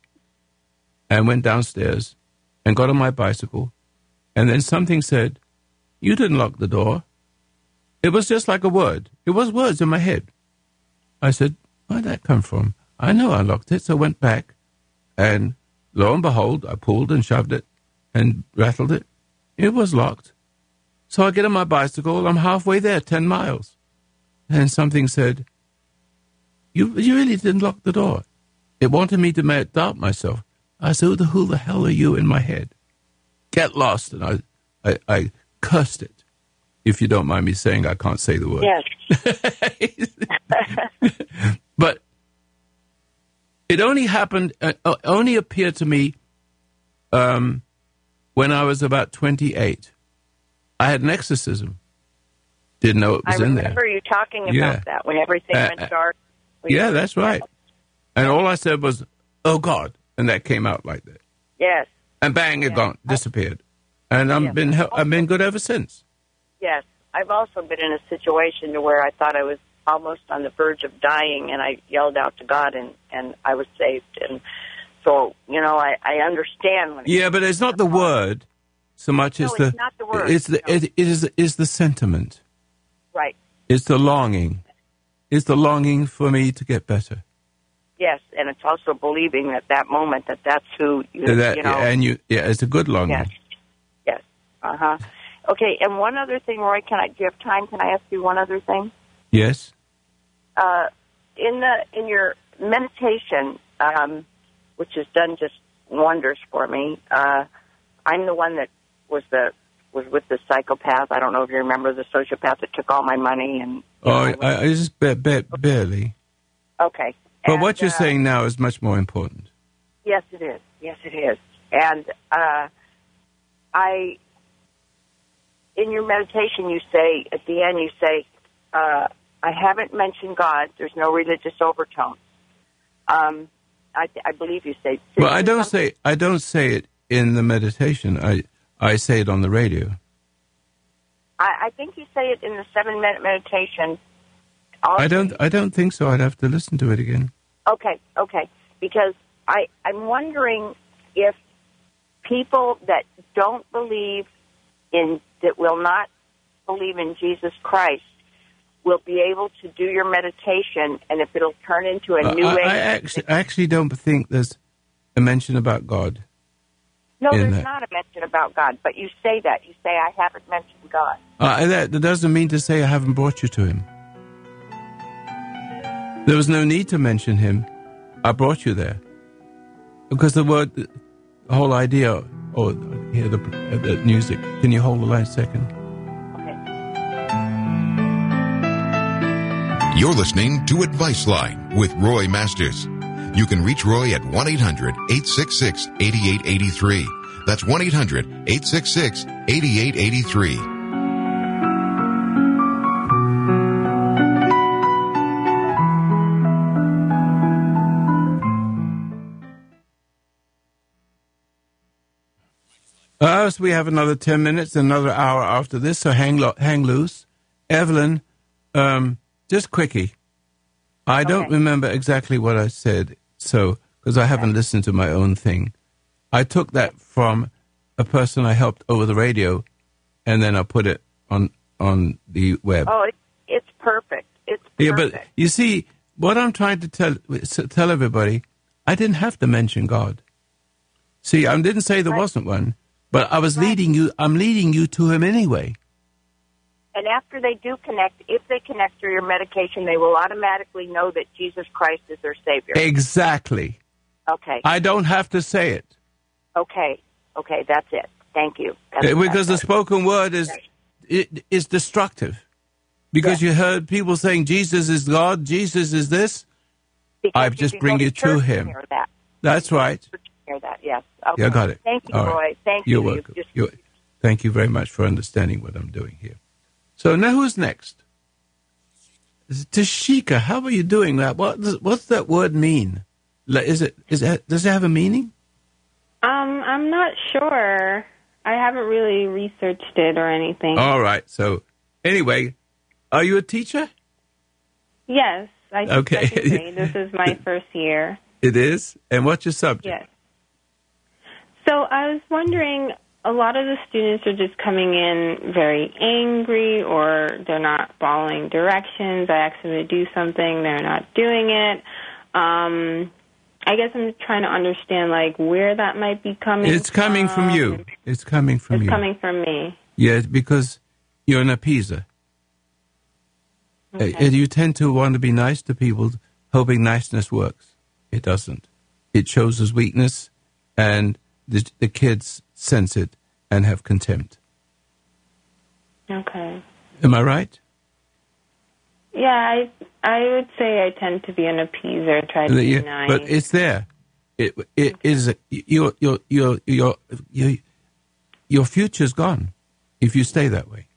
and went downstairs and got on my bicycle, and then something said, "You didn't lock the door." It was just like a word. It was words in my head. I said, "Where'd that come from?" I know I locked it, so I went back, and lo and behold, I pulled and shoved it and rattled it. It was locked. So I get on my bicycle. I'm halfway there, ten miles. And something said, you you really didn't lock the door. It wanted me to doubt myself. I said, who the, who the hell are you in my head? Get lost. And I, I, I cursed it. If you don't mind me saying, I can't say the word. Yes. But it only happened, uh, only appeared to me um, when I was about twenty-eight. I had an exorcism. Didn't know it was I in there. I remember you talking about Yeah. that when everything Uh, went dark. Yeah, that's right. And all I said was, oh, God. And that came out like that. Yes. And bang, it Yeah. gone, disappeared. And I've Yeah. been I've been good ever since. Yes. I've also been in a situation to where I thought I was almost on the verge of dying, and I yelled out to God, and, and I was saved. And so, you know, I, I understand. When Yeah, but it's not the word so much No, as it's the... not the word, It's the, no. it, it is, is the sentiment. Right. It's the longing. It's the longing for me to get better. Yes, and it's also believing that that moment, that that's who, you, That- you know. and you, yeah, it's a good longing. Yes. Yes. Uh-huh. Okay, and one other thing, Roy, can I, do you have time? Can I ask you one other thing? Yes? Uh, in the in your meditation, um, which has done just wonders for me, uh, I'm the one that was the was with the psychopath. I don't know if you remember the sociopath that took all my money and. Oh, I, I just ba- ba- barely. Okay. But And, what you're uh, saying now is much more important. Yes, it is. Yes, it is. And uh, I, in your meditation, you say at the end, you say, uh, "I haven't mentioned God. There's no religious overtone." Um, I, I believe you say. Well, I don't say I don't say it in the meditation. I I say it on the radio. I, I think you say it in the seven-minute meditation. Also. I don't I don't think so. I'd have to listen to it again. Okay, okay. Because I, I'm wondering if people that don't believe in, that will not believe in Jesus Christ, will be able to do your meditation, and if it'll turn into a Uh, new I, age. I actually I actually don't think there's a mention about God. No, in there's that. not a mention about God, but you say that. You say, I haven't mentioned God. Uh, that, that doesn't mean to say I haven't brought you to Him. There was no need to mention Him. I brought you there. Because the word, the whole idea, oh, hear the, the music. Can you hold the line a second? Okay. You're listening to Advice Line with Roy Masters. You can reach Roy at one eight hundred eight six six eight eight eight three. That's one eight hundred eight six six eight eight eight three. Uh, so we have another ten minutes, another hour after this, so hang, lo- hang loose. Evelyn, um, just quickie. I don't Okay. remember exactly what I said, so because I haven't listened to my own thing. I took that from a person I helped over the radio, and then I put it on on the web. Oh, it, it's perfect. It's perfect. Yeah, but you see, what I'm trying to tell tell everybody, I didn't have to mention God. See, I didn't say there Right. wasn't one, but I was Right. leading you. I'm leading you to Him anyway. And after they do connect, if they connect through your medication, they will automatically know that Jesus Christ is their Savior. Exactly. Okay. I don't have to say it. Okay. Okay, that's it. Thank you. That's, Uh, because the that's- spoken word is it is destructive. Because you heard people saying Jesus is God, Jesus is this. because I you just can bring go you to church Him. and hear that. That's right. Hear that, yes. Okay. Yeah, I got it. Thank you, All right. Roy. Thank You're you. You've welcome. just- You're, thank you very much for understanding what I'm doing here. So now who's next? Tashika, how are you doing that? What does, what's that word mean? Like, Is it is it does it have a meaning? Um, I'm not sure. I haven't really researched it or anything. All right. So anyway, are you a teacher? Yes, I teach Okay. second grade. This is my first year. It is. And what's your subject? Yes. So I was wondering, a lot of the students are just coming in very angry, or they're not following directions. I ask them to do something, they're not doing it. Um, I guess I'm trying to understand, like, where that might be coming It's coming from you. It's coming from It's you. coming from me. Yes, because you're an appeaser. Okay. Uh, You tend to want to be nice to people, hoping niceness works. It doesn't. It shows as weakness, and the, the kids sense it and have contempt. Okay. Am I right? Yeah, I I would say I tend to be an appeaser, try to be nice. But it's there. It it is your your your your your your future's gone if you stay that way.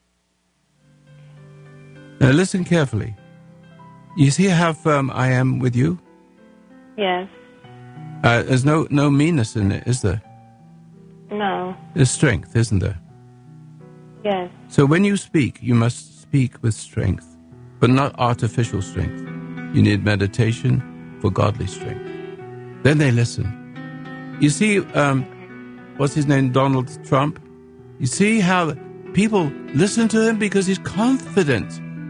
Now listen carefully. You see how firm I am with you? Yes. Uh, there's no no meanness in it, is there? No. There's strength, isn't there? Yes. So when you speak, you must speak with strength, but not artificial strength. You need meditation for godly strength. Then they listen. You see, um, what's his name, Donald Trump? You see how people listen to him because he's confident.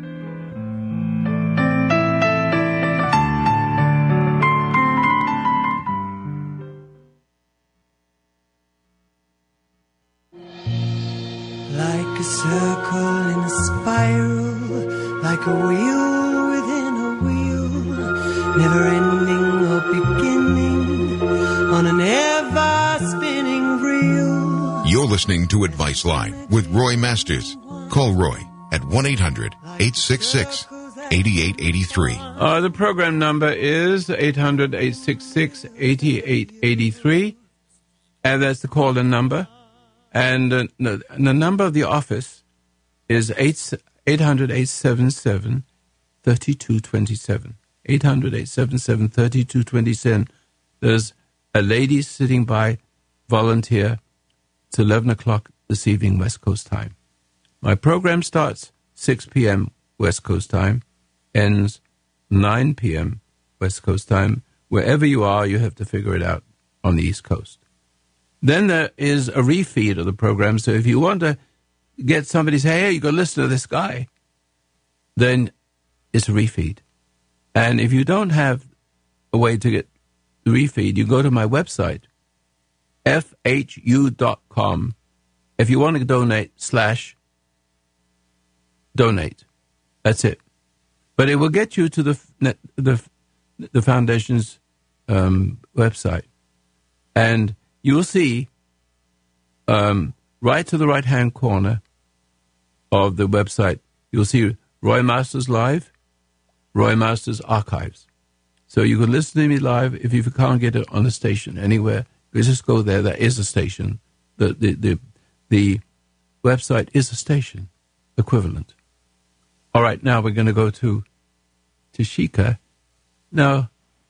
Like a circle in a spiral, like a wheel within a wheel, never ending or beginning on an ever spinning reel. You're listening to Advice Line with Roy Masters. Call Roy at one eight hundred eight six six eight eight eight three. Uh, the program number is eight hundred eight six six eight eight eight three, and that's the call-in number. And uh, the, the number of the office is eight hundred eight seven seven three two two seven. eight hundred eight seven seven three two two seven. There's a lady sitting by, volunteer. It's eleven o'clock this evening, West Coast time. My program starts six p.m. West Coast time, ends nine p.m. West Coast time. Wherever you are, you have to figure it out on the East Coast. Then there is a refeed of the program. So if you want to get somebody to say, hey, you got to listen to this guy, then it's a refeed. And if you don't have a way to get the refeed, you go to my website, f h u dot com. If you want to donate, slash donate. That's it. But it will get you to the the, the foundation's um, website. And you will see um, right to the right-hand corner of the website, you'll see Roy Masters Live, Roy Masters Archives. So you can listen to me live. If you can't get it on the station anywhere, you just go there. There is a station. The, the, the, the website is a station equivalent. All right, now we're going to go to Tashika. Now,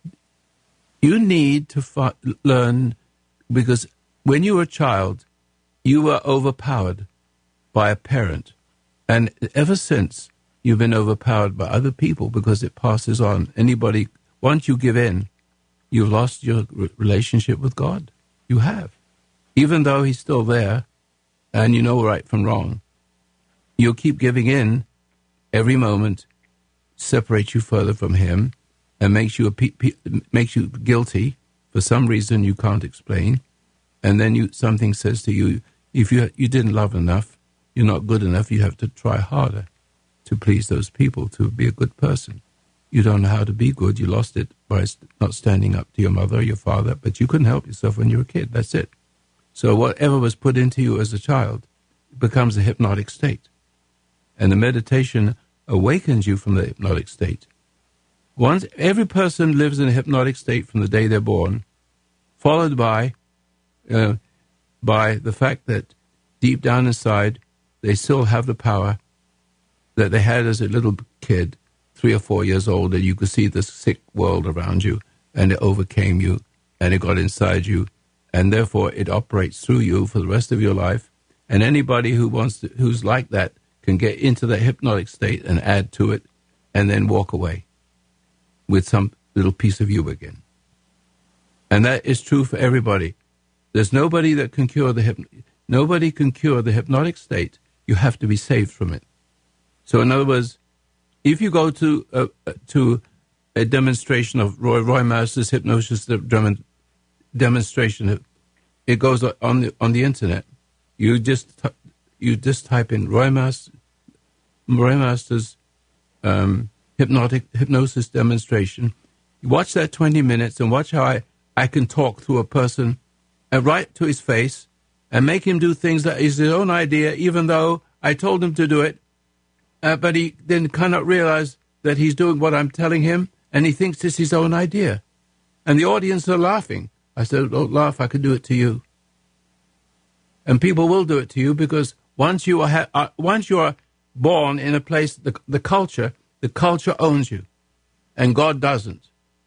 you need to fi- learn... Because when you were a child, you were overpowered by a parent. And ever since, you've been overpowered by other people because it passes on. Anybody, once you give in, you've lost your relationship with God. You have. Even though he's still there and you know right from wrong, you'll keep giving in. Every moment separates you further from him and makes you, a pe- pe- makes you guilty. For some reason you can't explain, and then you something says to you, if you you didn't love enough, you're not good enough, you have to try harder to please those people, to be a good person. You don't know how to be good, you lost it by not standing up to your mother or your father, but you couldn't help yourself when you were a kid, that's it. So whatever was put into you as a child becomes a hypnotic state. And the meditation awakens you from the hypnotic state. Once every person lives in a hypnotic state from the day they're born, followed by uh, by the fact that deep down inside they still have the power that they had as a little kid, three or four years old, and you could see the sick world around you, and it overcame you, and it got inside you, and therefore it operates through you for the rest of your life. And anybody who wants to, who's like that can get into that hypnotic state and add to it, and then walk away with some little piece of you again. And that is true for everybody. There's nobody that can cure the hyp- nobody can cure the hypnotic state. You have to be saved from it. So in other words, if you go to a, to a demonstration of Roy, Roy Masters hypnosis demonstration, it goes on the on the internet. You just you just type in Roy Masters, Roy Masters um, hypnotic hypnosis demonstration. You watch that twenty minutes and watch how I, I can talk to a person and right to his face and make him do things that is his own idea, even though I told him to do it, uh, but he then cannot realize that he's doing what I'm telling him, and he thinks it's his own idea. And the audience are laughing. I said, don't laugh, I could do it to you. And people will do it to you, because once you are, ha- uh, once you are born in a place, the, the culture, the culture owns you, and God doesn't.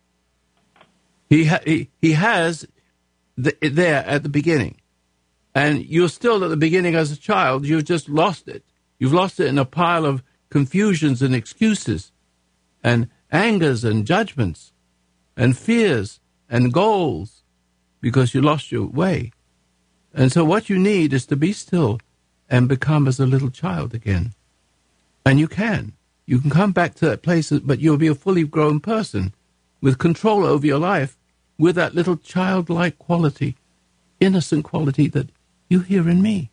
He ha- he, he has the, there at the beginning, and you're still at the beginning as a child. You've just lost it. You've lost it in a pile of confusions and excuses, and angers and judgments, and fears and goals, because you lost your way. And so what you need is to be still and become as a little child again. And you can. You can come back to that place, but you'll be a fully grown person with control over your life, with that little childlike quality, innocent quality that you hear in me.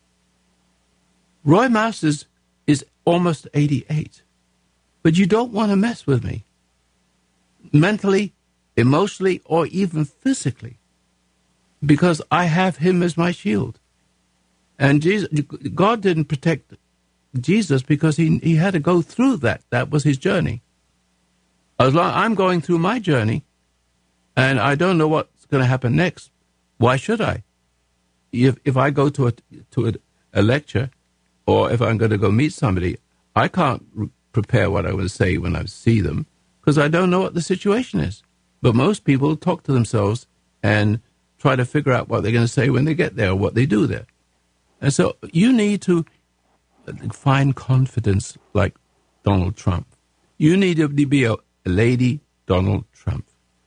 Roy Masters is almost eighty-eight, but you don't want to mess with me, mentally, emotionally, or even physically, because I have him as my shield. And Jesus, God didn't protect Jesus because he he had to go through that. That was his journey. As long I'm going through my journey, and I don't know what's going to happen next. Why should I? If if I go to a to a, a lecture, or if I'm going to go meet somebody, I can't re- prepare what I'm going to say when I see them, because I don't know what the situation is. But most people talk to themselves and try to figure out what they're going to say when they get there, or what they do there. And so you need to find confidence like Donald Trump. You need to be a, a lady Donald Trump.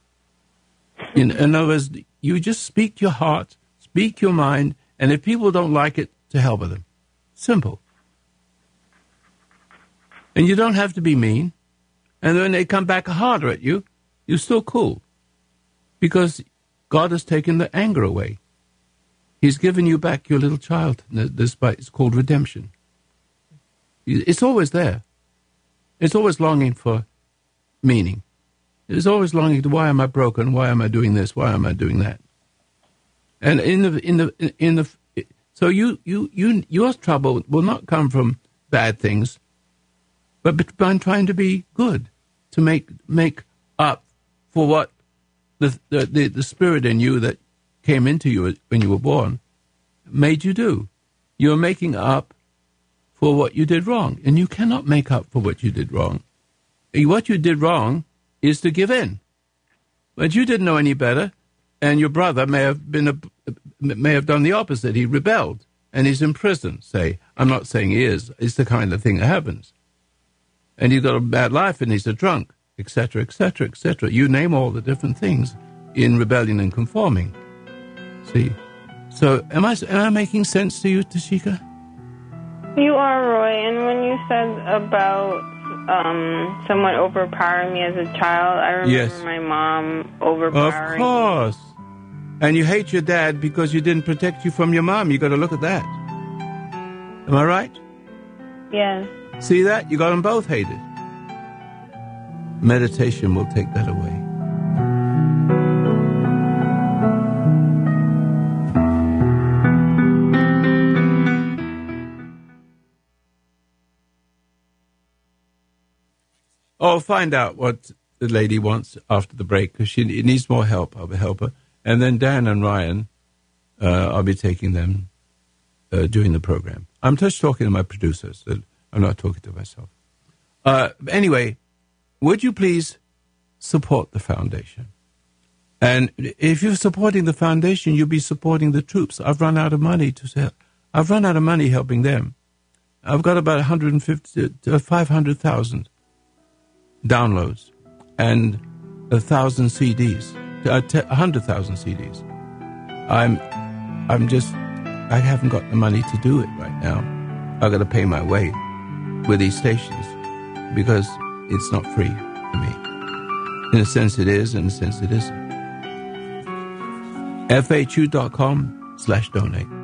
In, in other words, you just speak your heart, speak your mind, and if people don't like it, to hell with them. Simple. And you don't have to be mean. And when they come back harder at you, you're still cool. Because God has taken the anger away. He's given you back your little child. This it's called redemption. It's always there. It's always longing for meaning. It's always longing to, why am I broken? Why am I doing this? Why am I doing that? And in the in the in the so you you you your trouble will not come from bad things, but by trying to be good, to make make up for what the the the, the spirit in you that came into you when you were born made you do. You're making up for what you did wrong, and you cannot make up for what you did wrong. What you did wrong is to give in, but you didn't know any better, and your brother may have been a, may have done the opposite. He rebelled, and he's in prison. Say, I'm not saying he is. It's the kind of thing that happens, and he's got a bad life, and he's a drunk, et cetera, et cetera, et cetera. You name all the different things in rebellion and conforming. See, so am I am I making sense to you, Tashika? You are, Roy, and when you said about um, someone overpowering me as a child, I remember yes. my mom overpowering me. Of course. And you hate your dad because you didn't protect you from your mom. You got to look at that. Am I right? Yes. See that? You got them both hated. Meditation will take that away. Oh, find out what the lady wants after the break, because she needs more help. I'll help her. And then Dan and Ryan, uh, I'll be taking them uh, during the program. I'm just talking to my producers. I'm not talking to myself. Uh, anyway, would you please support the foundation? And if you're supporting the foundation, you'll be supporting the troops. I've run out of money to sell. I've run out of money helping them. I've got about one hundred fifty to five hundred thousand downloads and a thousand C Ds, a hundred thousand C Ds. I'm, I'm just, I haven't got the money to do it right now. I've got to pay my way with these stations because it's not free for me. In a sense it is, in a sense it isn't. F H U dot com slash donate.